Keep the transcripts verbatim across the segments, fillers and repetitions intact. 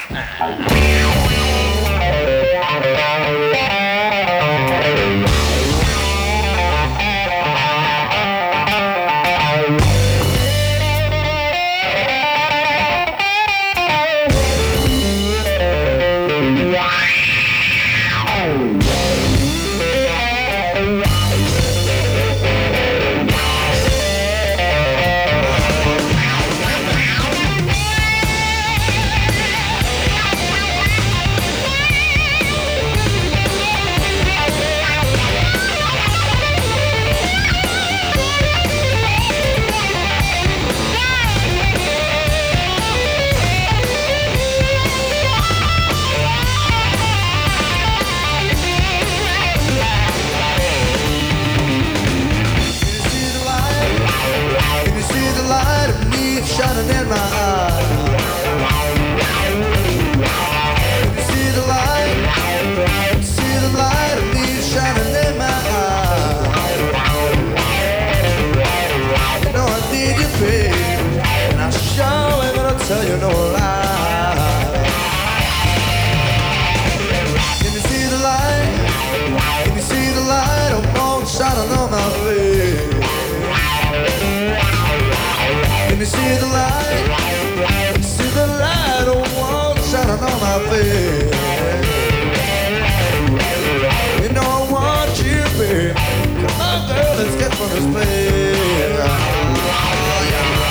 Shining in my eyes. Can you see the light? Can you see the light of me shining in my eyes? You know I need you, babe, and I sure ain't gonna tell you no lie. Can you see the light? Can you see the light of moon shining on my face? Can you see the light? Can you see the light of one shining on my face? You know I want you, babe. Come on, girl, let's get from this place. Oh, yeah.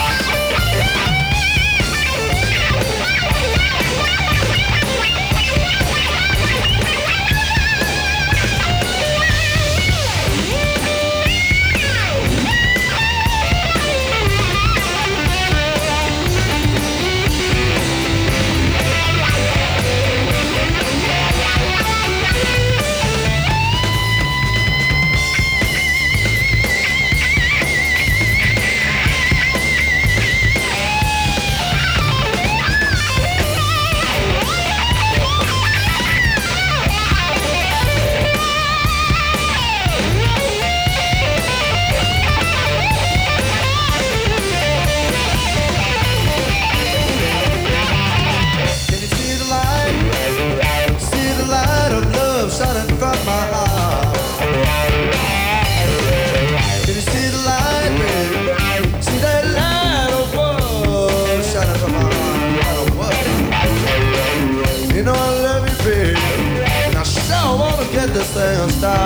Shining from my heart. Can you see the light, baby? See that light of love shining from my heart. Light of love. You know I love you, baby, and I sure wanna get this thing started.